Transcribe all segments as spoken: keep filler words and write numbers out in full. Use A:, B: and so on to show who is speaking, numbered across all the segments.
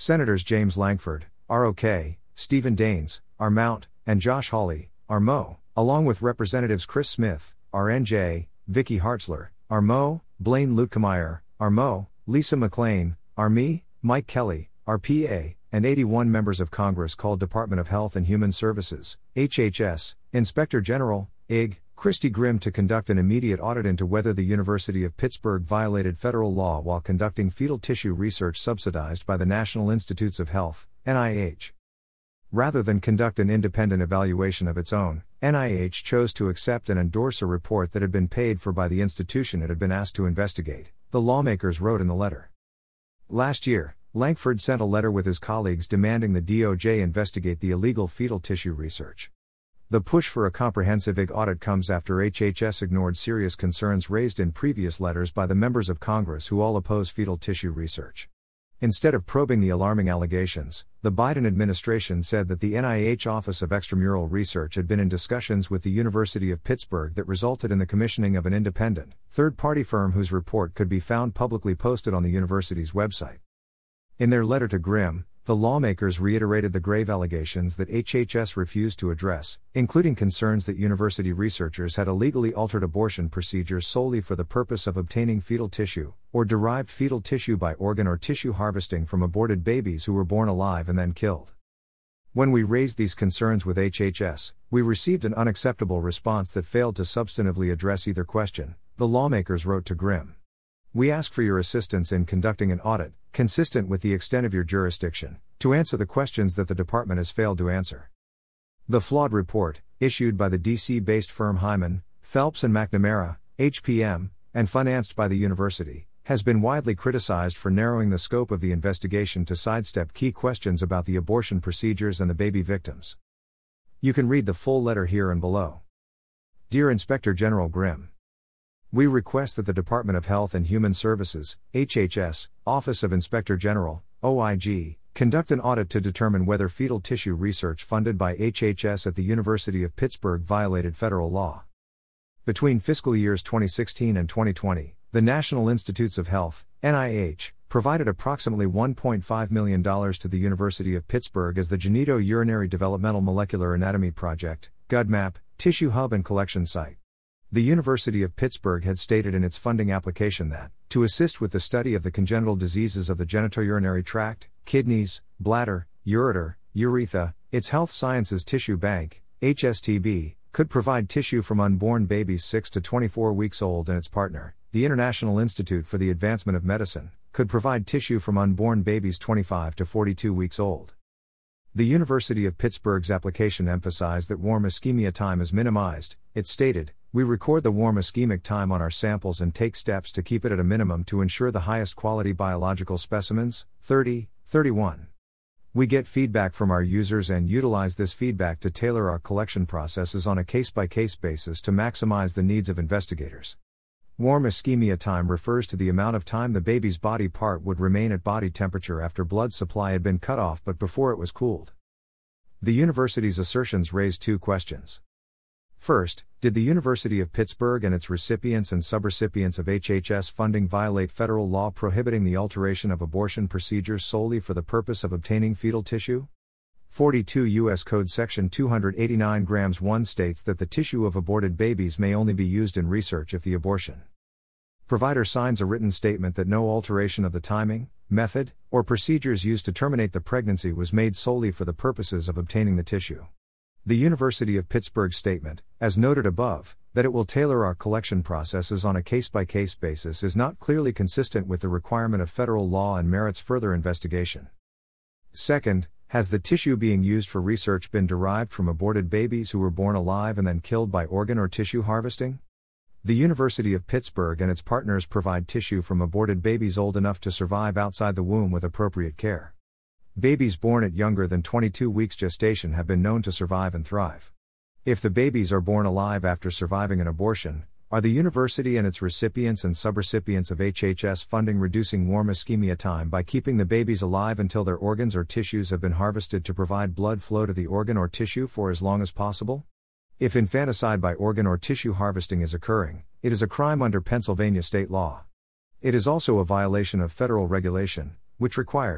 A: Senators James Lankford, R O K, Stephen Daines, R Mount, and Josh Hawley, R M O, along with Representatives Chris Smith, R N J, Vicky Hartzler, R M O, Blaine Luetkemeyer, R M O, Lisa McClain, R M E, Mike Kelly, R P A, and eighty-one members of Congress called Department of Health and Human Services, H H S, Inspector General, I G, Christy Grimm to conduct an immediate audit into whether the University of Pittsburgh violated federal law while conducting fetal tissue research subsidized by the National Institutes of Health, N I H. Rather than conduct an independent evaluation of its own, N I H chose to accept and endorse a report that had been paid for by the institution it had been asked to investigate, the lawmakers wrote in the letter. Last year, Lankford sent a letter with his colleagues demanding the D O J investigate the illegal fetal tissue research. The push for a comprehensive I G audit comes after H H S ignored serious concerns raised in previous letters by the members of Congress who all oppose fetal tissue research. Instead of probing the alarming allegations, the Biden administration said that the N I H Office of Extramural Research had been in discussions with the University of Pittsburgh that resulted in the commissioning of an independent, third-party firm whose report could be found publicly posted on the university's website. In their letter to Grimm, the lawmakers reiterated the grave allegations that H H S refused to address, including concerns that university researchers had illegally altered abortion procedures solely for the purpose of obtaining fetal tissue, or derived fetal tissue by organ or tissue harvesting from aborted babies who were born alive and then killed. When we raised these concerns with H H S, we received an unacceptable response that failed to substantively address either question, the lawmakers wrote to Grimm. We ask for your assistance in conducting an audit, consistent with the extent of your jurisdiction, to answer the questions that the department has failed to answer. The flawed report, issued by the D C-based firm Hyman, Phelps and McNamara, H P M, and financed by the university, has been widely criticized for narrowing the scope of the investigation to sidestep key questions about the abortion procedures and the baby victims. You can read the full letter here and below. Dear Inspector General Grimm, we request that the Department of Health and Human Services, H H S, Office of Inspector General, O I G, conduct an audit to determine whether fetal tissue research funded by H H S at the University of Pittsburgh violated federal law. Between fiscal years twenty sixteen and twenty twenty, the National Institutes of Health, N I H, provided approximately one point five million dollars to the University of Pittsburgh as the Genitourinary Developmental Molecular Anatomy Project, GUDMAP, Tissue Hub and Collection Site. The University of Pittsburgh had stated in its funding application that, to assist with the study of the congenital diseases of the genitourinary tract, kidneys, bladder, ureter, urethra, its Health Sciences Tissue Bank, H S T B, could provide tissue from unborn babies six to twenty-four weeks old, and its partner, the International Institute for the Advancement of Medicine, could provide tissue from unborn babies twenty-five to forty-two weeks old. The University of Pittsburgh's application emphasized that warm ischemia time is minimized. It stated, "We record the warm ischemic time on our samples and take steps to keep it at a minimum to ensure the highest quality biological specimens." thirty, thirty-one. We get feedback from our users and utilize this feedback to tailor our collection processes on a case-by-case basis to maximize the needs of investigators. Warm ischemia time refers to the amount of time the baby's body part would remain at body temperature after blood supply had been cut off but before it was cooled. The university's assertions raised two questions. First, did the University of Pittsburgh and its recipients and subrecipients of H H S funding violate federal law prohibiting the alteration of abortion procedures solely for the purpose of obtaining fetal tissue? forty-two U S Code Section two eighty-nine grams one states that the tissue of aborted babies may only be used in research if the abortion provider signs a written statement that no alteration of the timing, method, or procedures used to terminate the pregnancy was made solely for the purposes of obtaining the tissue. The University of Pittsburgh's statement, as noted above, that it will tailor our collection processes on a case-by-case basis is not clearly consistent with the requirement of federal law and merits further investigation. Second, has the tissue being used for research been derived from aborted babies who were born alive and then killed by organ or tissue harvesting? The University of Pittsburgh and its partners provide tissue from aborted babies old enough to survive outside the womb with appropriate care. Babies born at younger than twenty-two weeks gestation have been known to survive and thrive. If the babies are born alive after surviving an abortion, are the university and its recipients and subrecipients of H H S funding reducing warm ischemia time by keeping the babies alive until their organs or tissues have been harvested to provide blood flow to the organ or tissue for as long as possible? If infanticide by organ or tissue harvesting is occurring, it is a crime under Pennsylvania state law. It is also a violation of federal regulation, which requires,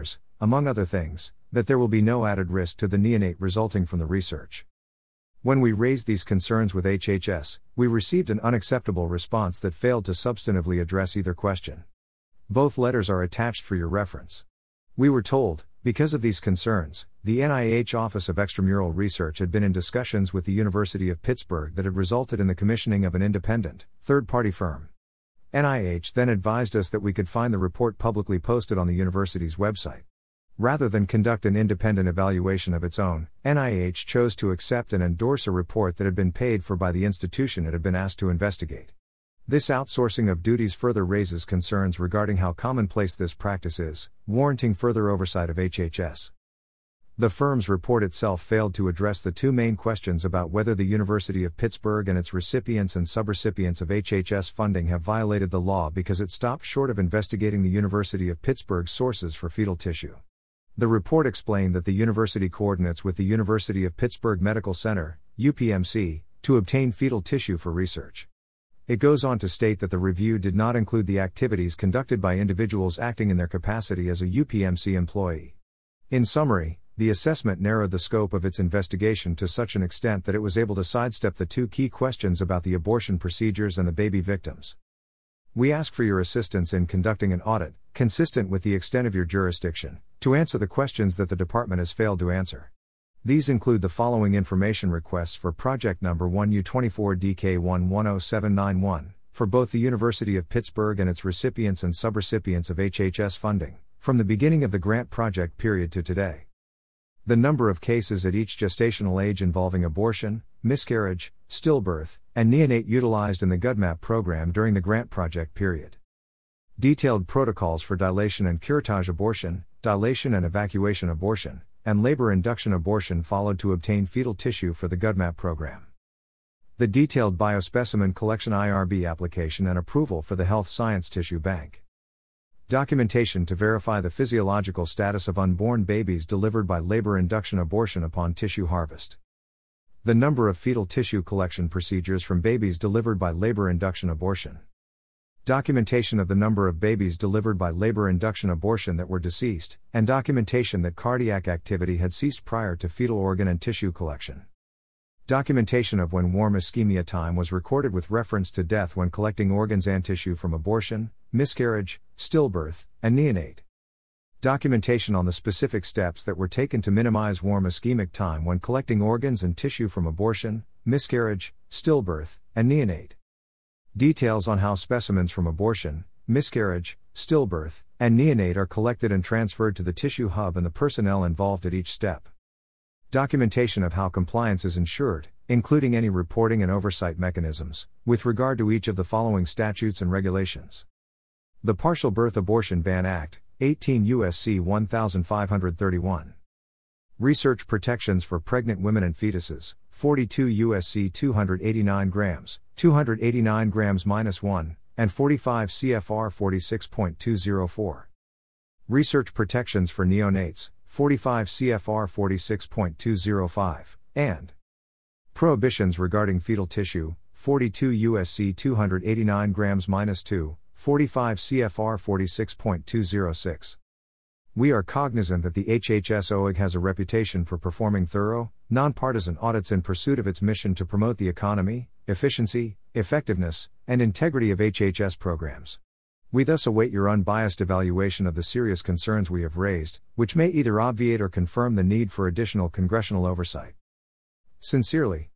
A: among other things, that there will be no added risk to the neonate resulting from the research. When we raised these concerns with H H S, we received an unacceptable response that failed to substantively address either question. Both letters are attached for your reference. We were told, because of these concerns, the N I H Office of Extramural Research had been in discussions with the University of Pittsburgh that had resulted in the commissioning of an independent, third-party firm. N I H then advised us that we could find the report publicly posted on the university's website. Rather than conduct an independent evaluation of its own, N I H chose to accept and endorse a report that had been paid for by the institution it had been asked to investigate. This outsourcing of duties further raises concerns regarding how commonplace this practice is, warranting further oversight of H H S. The firm's report itself failed to address the two main questions about whether the University of Pittsburgh and its recipients and subrecipients of H H S funding have violated the law because it stopped short of investigating the University of Pittsburgh's sources for fetal tissue. The report explained that the university coordinates with the University of Pittsburgh Medical Center, U P M C, to obtain fetal tissue for research. It goes on to state that the review did not include the activities conducted by individuals acting in their capacity as a U P M C employee. In summary, the assessment narrowed the scope of its investigation to such an extent that it was able to sidestep the two key questions about the abortion procedures and the baby victims. We ask for your assistance in conducting an audit, consistent with the extent of your jurisdiction, to answer the questions that the department has failed to answer. These include the following information requests for project number one U twenty-four D K one one zero seven nine one, for both the University of Pittsburgh and its recipients and subrecipients of H H S funding, from the beginning of the grant project period to today. The number of cases at each gestational age involving abortion, miscarriage, stillbirth, and neonate utilized in the GUDMAP program during the grant project period. Detailed protocols for dilation and curettage abortion, dilation and evacuation abortion, and labor induction abortion followed to obtain fetal tissue for the GUDMAP program. The detailed biospecimen collection I R B application and approval for the Health Science Tissue Bank. Documentation to verify the physiological status of unborn babies delivered by labor induction abortion upon tissue harvest. The number of fetal tissue collection procedures from babies delivered by labor induction abortion. Documentation of the number of babies delivered by labor induction abortion that were deceased, and documentation that cardiac activity had ceased prior to fetal organ and tissue collection. Documentation of when warm ischemia time was recorded with reference to death when collecting organs and tissue from abortion, miscarriage, stillbirth, and neonate. Documentation on the specific steps that were taken to minimize warm ischemic time when collecting organs and tissue from abortion, miscarriage, stillbirth, and neonate. Details on how specimens from abortion, miscarriage, stillbirth, and neonate are collected and transferred to the tissue hub and the personnel involved at each step. Documentation of how compliance is ensured, including any reporting and oversight mechanisms, with regard to each of the following statutes and regulations. The Partial Birth Abortion Ban Act, eighteen U S C fifteen thirty-one. Research protections for pregnant women and fetuses, forty-two U S C two eighty-nine grams, two eighty-nine grams minus one, and forty-five C F R forty-six point two oh four. Research protections for neonates, forty-five C F R forty-six point two oh five, and prohibitions regarding fetal tissue, forty-two U S C two eighty-nine grams minus two, forty-five C F R forty-six point two oh six. We are cognizant that the H H S O I G has a reputation for performing thorough, nonpartisan audits in pursuit of its mission to promote the economy, efficiency, effectiveness, and integrity of H H S programs. We thus await your unbiased evaluation of the serious concerns we have raised, which may either obviate or confirm the need for additional congressional oversight. Sincerely,